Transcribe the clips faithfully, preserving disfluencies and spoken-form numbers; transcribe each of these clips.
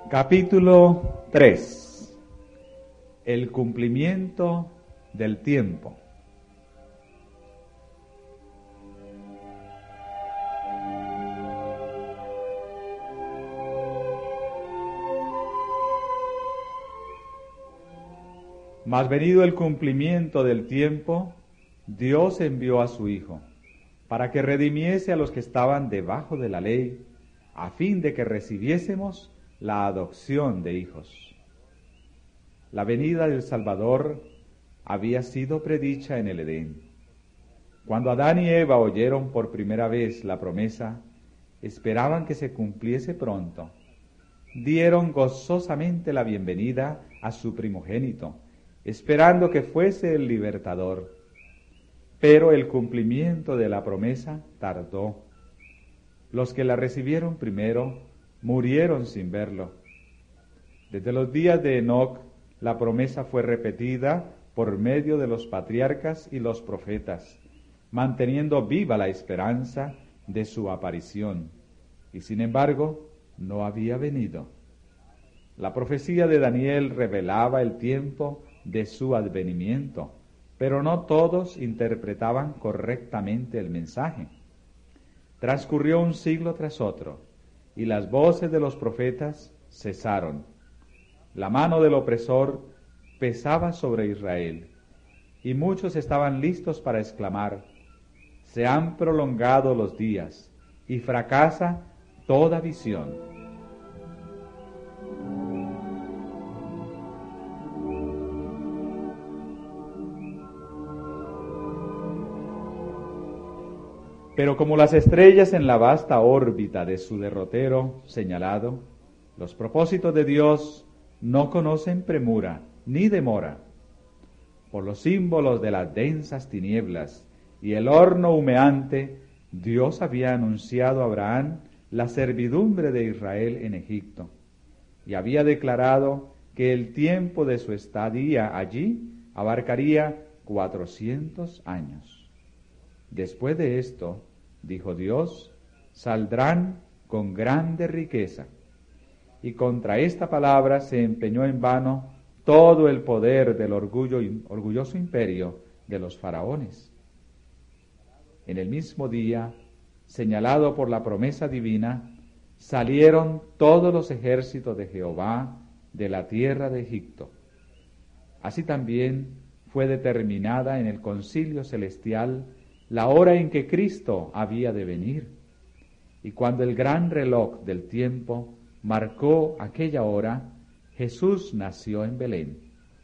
Capítulo tres. El cumplimiento del tiempo. Mas venido el cumplimiento del tiempo, Dios envió a su Hijo, para que redimiese a los que estaban debajo de la ley, a fin de que recibiésemos la adopción de hijos. La venida del Salvador había sido predicha en el Edén. Cuando Adán y Eva oyeron por primera vez la promesa, esperaban que se cumpliese pronto. Dieron gozosamente la bienvenida a su primogénito, esperando que fuese el libertador. Pero el cumplimiento de la promesa tardó. Los que la recibieron primero murieron sin verlo. Desde los días de Enoc, la promesa fue repetida por medio de los patriarcas y los profetas, manteniendo viva la esperanza de su aparición. Y sin embargo, no había venido. La profecía de Daniel revelaba el tiempo de su advenimiento, pero no todos interpretaban correctamente el mensaje. Transcurrió un siglo tras otro, y las voces de los profetas cesaron. La mano del opresor pesaba sobre Israel, y muchos estaban listos para exclamar: se han prolongado los días, y fracasa toda visión. Pero como las estrellas en la vasta órbita de su derrotero señalado, los propósitos de Dios no conocen premura ni demora. Por los símbolos de las densas tinieblas y el horno humeante, Dios había anunciado a Abraham la servidumbre de Israel en Egipto, y había declarado que el tiempo de su estadía allí abarcaría cuatrocientos años. Después de esto, dijo Dios, saldrán con grande riqueza. Y contra esta palabra se empeñó en vano todo el poder del orgullo, orgulloso imperio de los faraones. En el mismo día, señalado por la promesa divina, salieron todos los ejércitos de Jehová de la tierra de Egipto. Así también fue determinada en el concilio celestial la hora en que Cristo había de venir. Y cuando el gran reloj del tiempo marcó aquella hora, Jesús nació en Belén.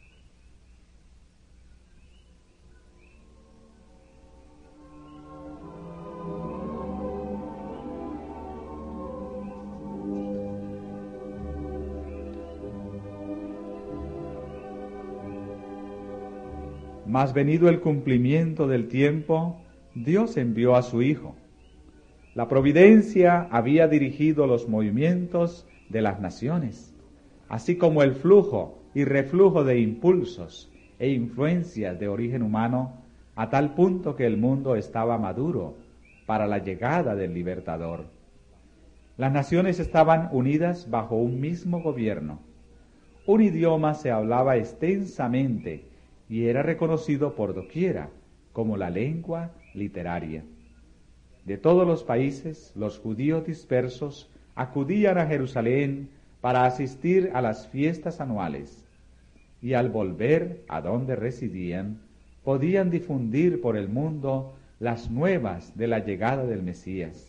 Mas venido el cumplimiento del tiempo, Dios envió a su Hijo. La providencia había dirigido los movimientos de las naciones, así como el flujo y reflujo de impulsos e influencias de origen humano, a tal punto que el mundo estaba maduro para la llegada del libertador. Las naciones estaban unidas bajo un mismo gobierno. Un idioma se hablaba extensamente y era reconocido por doquiera como la lengua literaria. De todos los países, los judíos dispersos acudían a Jerusalén para asistir a las fiestas anuales, y al volver a donde residían, podían difundir por el mundo las nuevas de la llegada del Mesías.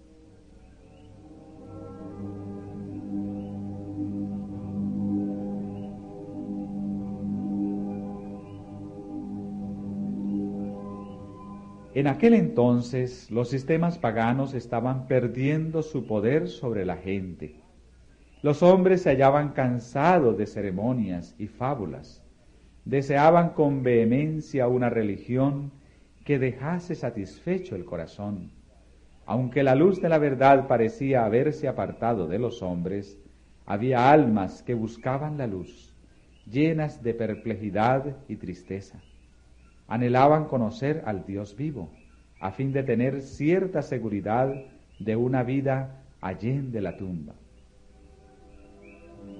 En aquel entonces, los sistemas paganos estaban perdiendo su poder sobre la gente. Los hombres se hallaban cansados de ceremonias y fábulas. Deseaban con vehemencia una religión que dejase satisfecho el corazón. Aunque la luz de la verdad parecía haberse apartado de los hombres, había almas que buscaban la luz, llenas de perplejidad y tristeza. Anhelaban conocer al Dios vivo, a fin de tener cierta seguridad de una vida allende la tumba.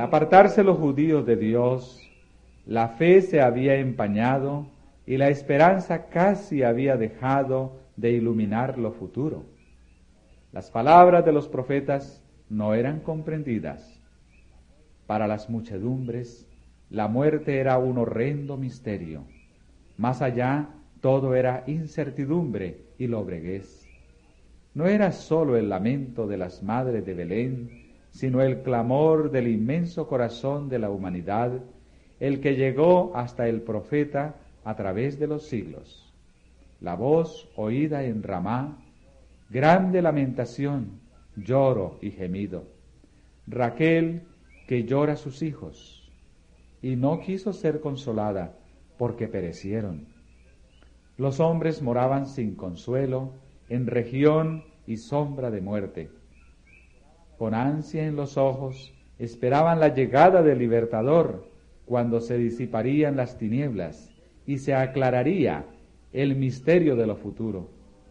apartarse los judíos de Dios, la fe se había empañado y la esperanza casi había dejado de iluminar lo futuro. Las palabras de los profetas no eran comprendidas. Para las muchedumbres, la muerte era un horrendo misterio. Más allá, todo era incertidumbre y lobreguez. No era sólo el lamento de las madres de Belén, sino el clamor del inmenso corazón de la humanidad, el que llegó hasta el profeta a través de los siglos. La voz oída en Ramá, grande lamentación, lloro y gemido. Raquel que llora a sus hijos, y no quiso ser consolada, porque perecieron. Los hombres moraban sin consuelo, en región y sombra de muerte. Con ansia en los ojos, esperaban la llegada del Libertador, cuando se disiparían las tinieblas y se aclararía el misterio de lo futuro.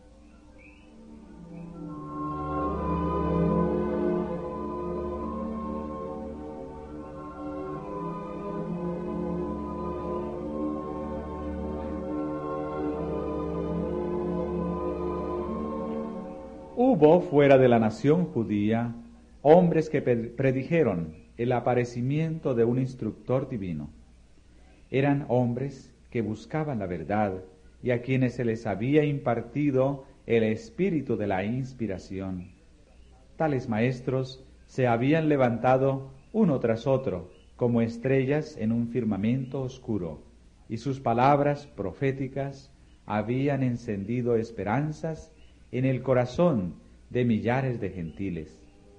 Hubo fuera de la nación judía hombres que predijeron el aparecimiento de un instructor divino. Eran hombres que buscaban la verdad y a quienes se les había impartido el espíritu de la inspiración. Tales maestros se habían levantado uno tras otro como estrellas en un firmamento oscuro, y sus palabras proféticas habían encendido esperanzas en el corazón de millares de gentiles.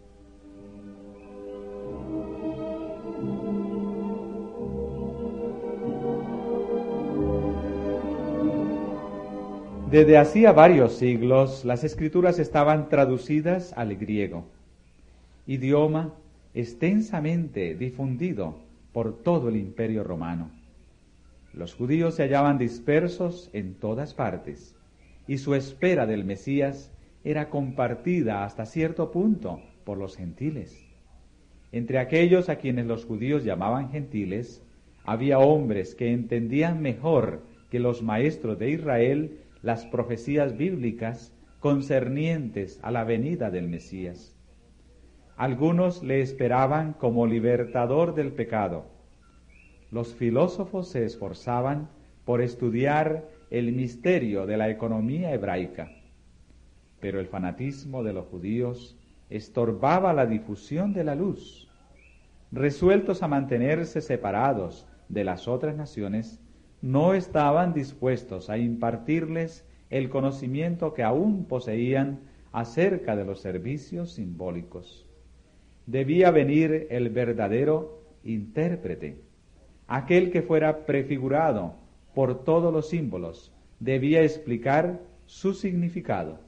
Desde hacía varios siglos, las escrituras estaban traducidas al griego, idioma extensamente difundido por todo el Imperio Romano. Los judíos se hallaban dispersos en todas partes, y su espera del Mesías era compartida hasta cierto punto por los gentiles. Entre aquellos a quienes los judíos llamaban gentiles, había hombres que entendían mejor que los maestros de Israel las profecías bíblicas concernientes a la venida del Mesías. Algunos le esperaban como libertador del pecado. Los filósofos se esforzaban por estudiar el misterio de la economía hebraica, pero el fanatismo de los judíos estorbaba la difusión de la luz. Resueltos a mantenerse separados de las otras naciones, no estaban dispuestos a impartirles el conocimiento que aún poseían acerca de los servicios simbólicos. Debía venir el verdadero intérprete, aquel que fuera prefigurado por todos los símbolos, debía explicar su significado.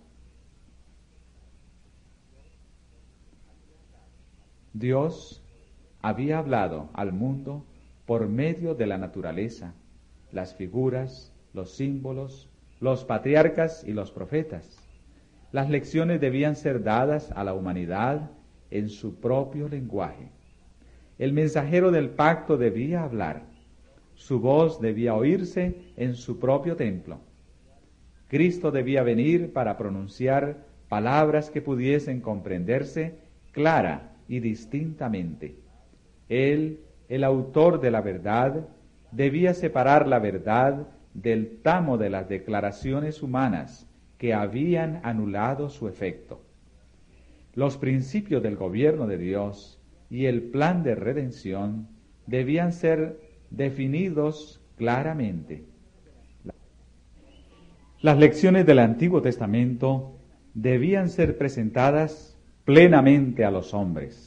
Dios había hablado al mundo por medio de la naturaleza, las figuras, los símbolos, los patriarcas y los profetas. Las lecciones debían ser dadas a la humanidad en su propio lenguaje. El mensajero del pacto debía hablar. Su voz debía oírse en su propio templo. Cristo debía venir para pronunciar palabras que pudiesen comprenderse clara y distintamente. Él, el autor de la verdad, debía separar la verdad del tamo de las declaraciones humanas que habían anulado su efecto. Los principios del gobierno de Dios y el plan de redención debían ser definidos claramente. Las lecciones del Antiguo Testamento debían ser presentadas plenamente a los hombres.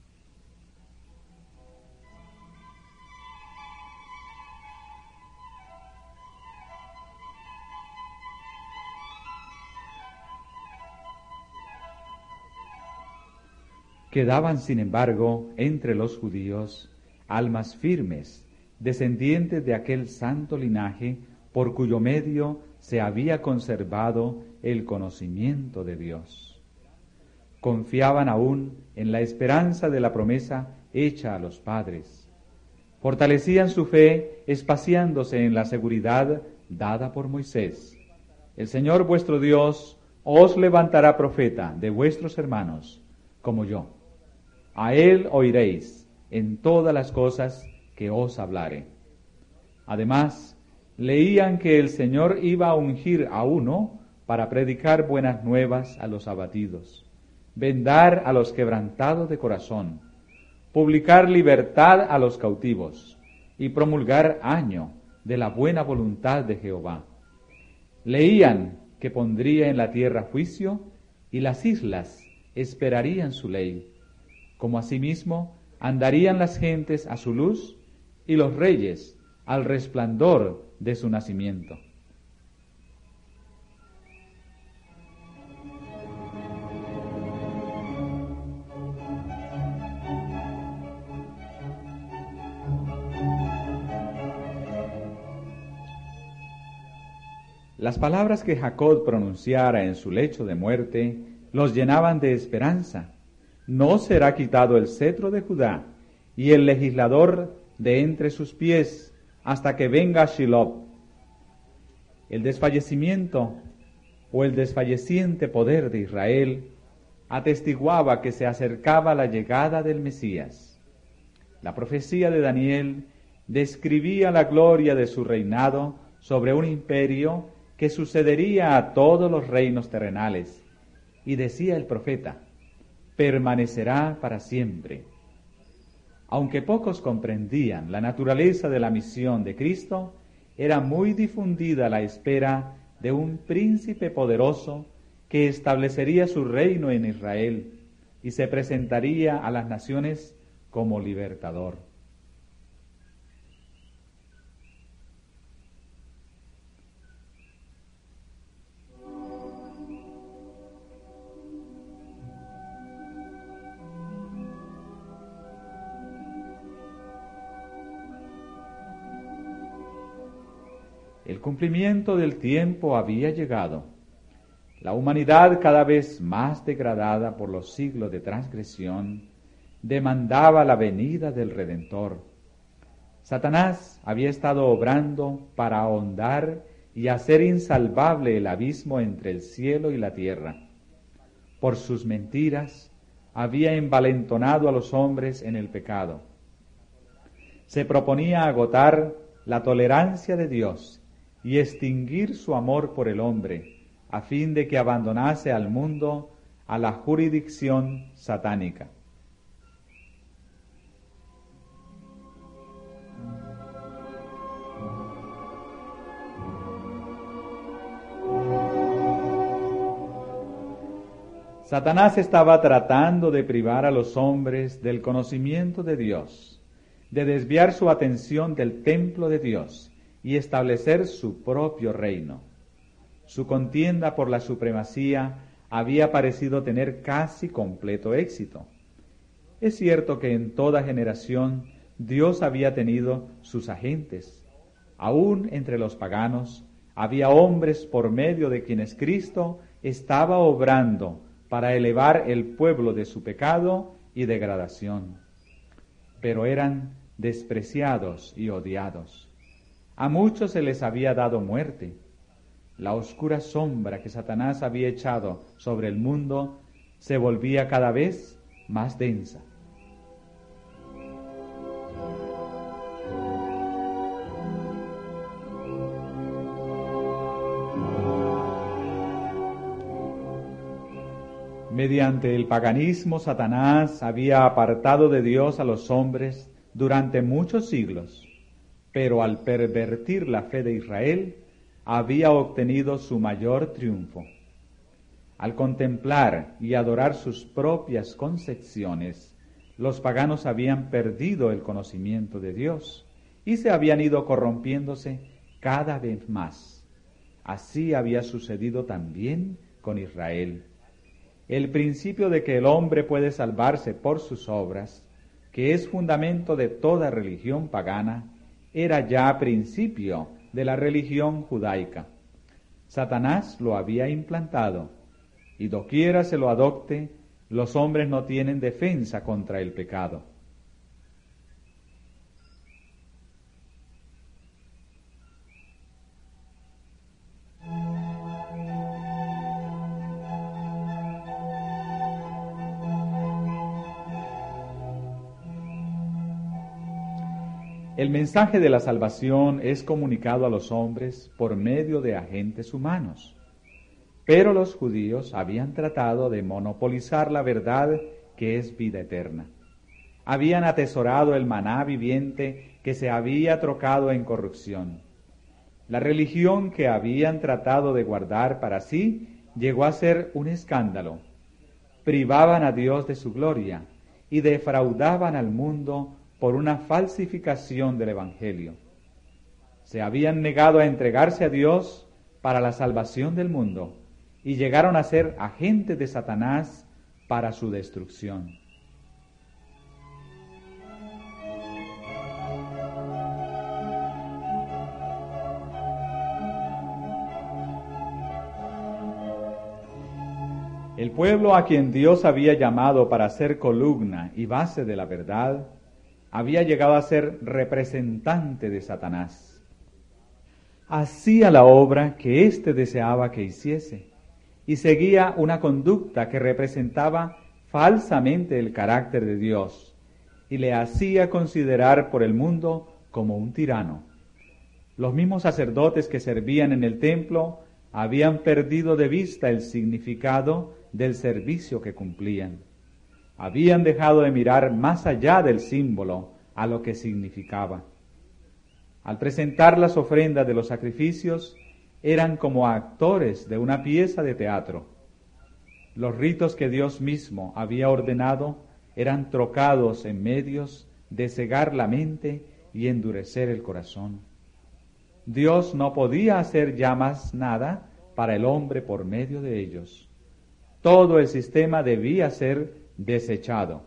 Quedaban, sin embargo, entre los judíos almas firmes, descendientes de aquel santo linaje por cuyo medio se había conservado el conocimiento de Dios. Confiaban aún en la esperanza de la promesa hecha a los padres. Fortalecían su fe espaciándose en la seguridad dada por Moisés. El Señor vuestro Dios os levantará profeta de vuestros hermanos, como yo. A él oiréis en todas las cosas que os hablare. Además, leían que el Señor iba a ungir a uno para predicar buenas nuevas a los abatidos, vendar a los quebrantados de corazón, publicar libertad a los cautivos y promulgar año de la buena voluntad de Jehová. Leían que pondría en la tierra juicio y las islas esperarían su ley, como asimismo andarían las gentes a su luz y los reyes al resplandor de su nacimiento. Las palabras que Jacob pronunciara en su lecho de muerte los llenaban de esperanza. No será quitado el cetro de Judá y el legislador de entre sus pies hasta que venga Shiloh. El desfallecimiento o el desfalleciente poder de Israel atestiguaba que se acercaba la llegada del Mesías. La profecía de Daniel describía la gloria de su reinado sobre un imperio que sucedería a todos los reinos terrenales, y decía el profeta, permanecerá para siempre. Aunque pocos comprendían la naturaleza de la misión de Cristo, era muy difundida la espera de un príncipe poderoso que establecería su reino en Israel y se presentaría a las naciones como libertador. El cumplimiento del tiempo había llegado. La humanidad, cada vez más degradada por los siglos de transgresión, demandaba la venida del Redentor. Satanás había estado obrando para ahondar y hacer insalvable el abismo entre el cielo y la tierra. Por sus mentiras, había envalentonado a los hombres en el pecado. Se proponía agotar la tolerancia de Dios y extinguir su amor por el hombre, a fin de que abandonase al mundo a la jurisdicción satánica. Satanás estaba tratando de privar a los hombres del conocimiento de Dios, de desviar su atención del templo de Dios y establecer su propio reino. Su contienda por la supremacía había parecido tener casi completo éxito. Es cierto que en toda generación Dios había tenido sus agentes. Aún entre los paganos había hombres por medio de quienes Cristo estaba obrando para elevar el pueblo de su pecado y degradación. Pero eran despreciados y odiados. A muchos se les había dado muerte. La oscura sombra que Satanás había echado sobre el mundo se volvía cada vez más densa. Mediante el paganismo, Satanás había apartado de Dios a los hombres durante muchos siglos, pero al pervertir la fe de Israel, había obtenido su mayor triunfo. Al contemplar y adorar sus propias concepciones, los paganos habían perdido el conocimiento de Dios y se habían ido corrompiéndose cada vez más. Así había sucedido también con Israel. El principio de que el hombre puede salvarse por sus obras, que es fundamento de toda religión pagana, era ya principio de la religión judaica. Satanás lo había implantado, y doquiera se lo adopte, los hombres no tienen defensa contra el pecado. El mensaje de la salvación es comunicado a los hombres por medio de agentes humanos, pero los judíos habían tratado de monopolizar la verdad que es vida eterna. Habían atesorado el maná viviente que se había trocado en corrupción. La religión que habían tratado de guardar para sí llegó a ser un escándalo. Privaban a Dios de su gloria y defraudaban al mundo por una falsificación del Evangelio. Se habían negado a entregarse a Dios para la salvación del mundo y llegaron a ser agentes de Satanás para su destrucción. El pueblo a quien Dios había llamado para ser columna y base de la verdad, había llegado a ser representante de Satanás. Hacía la obra que éste deseaba que hiciese y seguía una conducta que representaba falsamente el carácter de Dios y le hacía considerar por el mundo como un tirano. Los mismos sacerdotes que servían en el templo habían perdido de vista el significado del servicio que cumplían. Habían dejado de mirar más allá del símbolo a lo que significaba. Al presentar las ofrendas de los sacrificios, eran como actores de una pieza de teatro. Los ritos que Dios mismo había ordenado eran trocados en medios de cegar la mente y endurecer el corazón. Dios no podía hacer ya más nada para el hombre por medio de ellos. Todo el sistema debía ser desechado.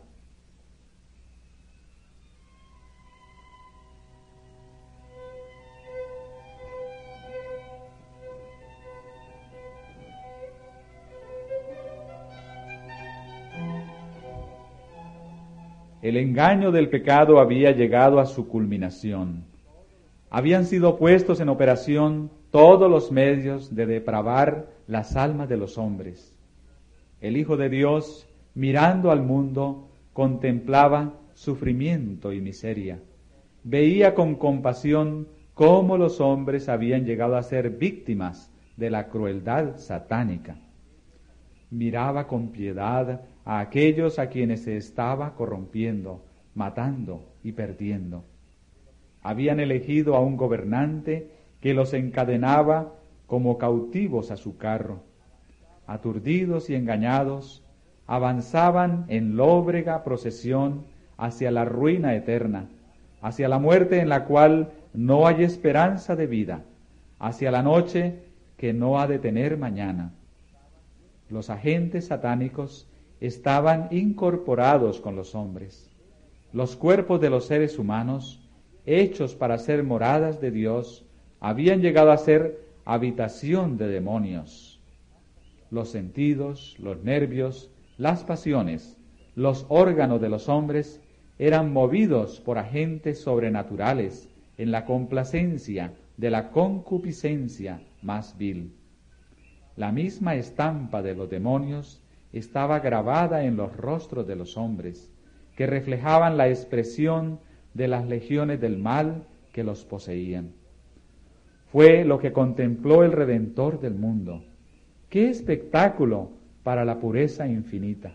El engaño del pecado había llegado a su culminación. Habían sido puestos en operación todos los medios de depravar las almas de los hombres. El Hijo de Dios, mirando al mundo, contemplaba sufrimiento y miseria. Veía con compasión cómo los hombres habían llegado a ser víctimas de la crueldad satánica. Miraba con piedad a aquellos a quienes se estaba corrompiendo, matando y perdiendo. Habían elegido a un gobernante que los encadenaba como cautivos a su carro. Aturdidos y engañados, avanzaban en lóbrega procesión hacia la ruina eterna, hacia la muerte en la cual no hay esperanza de vida, hacia la noche que no ha de tener mañana. Los agentes satánicos estaban incorporados con los hombres. Los cuerpos de los seres humanos, hechos para ser moradas de Dios, habían llegado a ser habitación de demonios. Los sentidos, los nervios, las pasiones, los órganos de los hombres eran movidos por agentes sobrenaturales en la complacencia de la concupiscencia más vil. La misma estampa de los demonios estaba grabada en los rostros de los hombres, que reflejaban la expresión de las legiones del mal que los poseían. Fue lo que contempló el Redentor del mundo. ¡Qué espectáculo para la pureza infinita!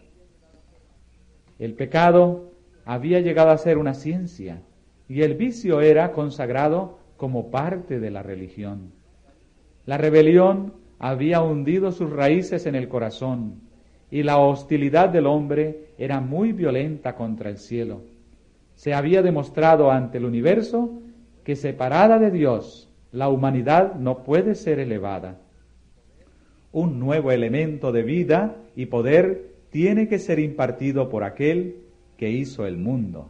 El pecado había llegado a ser una ciencia y el vicio era consagrado como parte de la religión. La rebelión había hundido sus raíces en el corazón y la hostilidad del hombre era muy violenta contra el cielo. Se había demostrado ante el universo que separada de Dios, la humanidad no puede ser elevada. Un nuevo elemento de vida y poder tiene que ser impartido por aquel que hizo el mundo.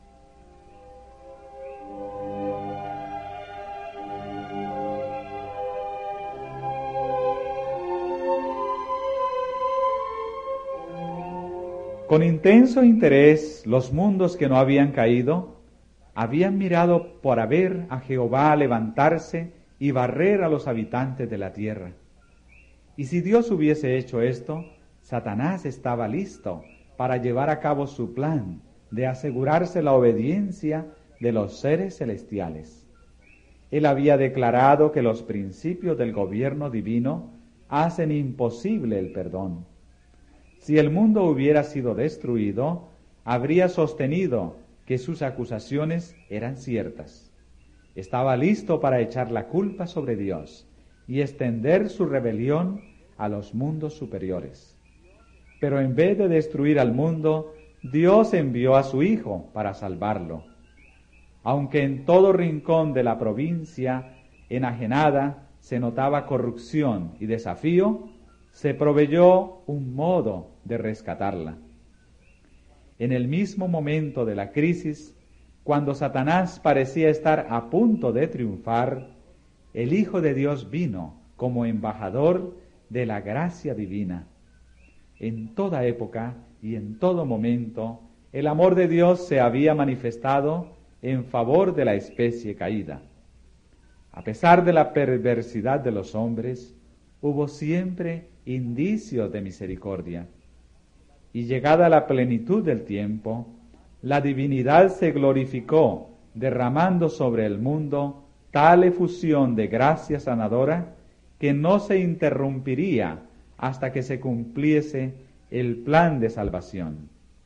Con intenso interés, los mundos que no habían caído habían mirado para ver a Jehová levantarse y barrer a los habitantes de la tierra. Y si Dios hubiese hecho esto, Satanás estaba listo para llevar a cabo su plan de asegurarse la obediencia de los seres celestiales. Él había declarado que los principios del gobierno divino hacen imposible el perdón. Si el mundo hubiera sido destruido, habría sostenido que sus acusaciones eran ciertas. Estaba listo para echar la culpa sobre Dios y extender su rebelión a los mundos superiores. Pero en vez de destruir al mundo, Dios envió a su Hijo para salvarlo. Aunque en todo rincón de la provincia enajenada se notaba corrupción y desafío, se proveyó un modo de rescatarla. En el mismo momento de la crisis, cuando Satanás parecía estar a punto de triunfar, el Hijo de Dios vino como embajador de la gracia divina. En toda época y en todo momento, el amor de Dios se había manifestado en favor de la especie caída. A pesar de la perversidad de los hombres, hubo siempre indicios de misericordia. Y llegada la plenitud del tiempo, la divinidad se glorificó, derramando sobre el mundo tal efusión de gracia sanadora que no se interrumpiría hasta que se cumpliese el plan de salvación.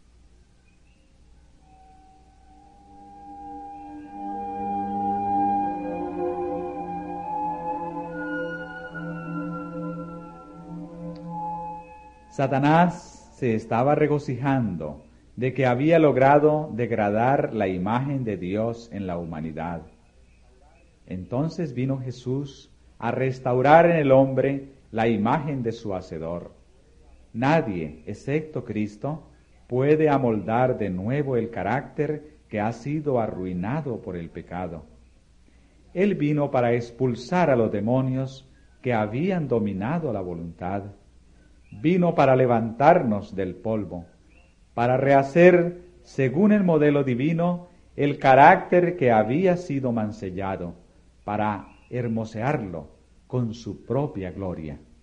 Satanás se estaba regocijando de que había logrado degradar la imagen de Dios en la humanidad. Entonces vino Jesús a restaurar en el hombre la imagen de su Hacedor. Nadie, excepto Cristo, puede amoldar de nuevo el carácter que ha sido arruinado por el pecado. Él vino para expulsar a los demonios que habían dominado la voluntad. Vino para levantarnos del polvo, para rehacer, según el modelo divino, el carácter que había sido mancillado, para hermosearlo con su propia gloria.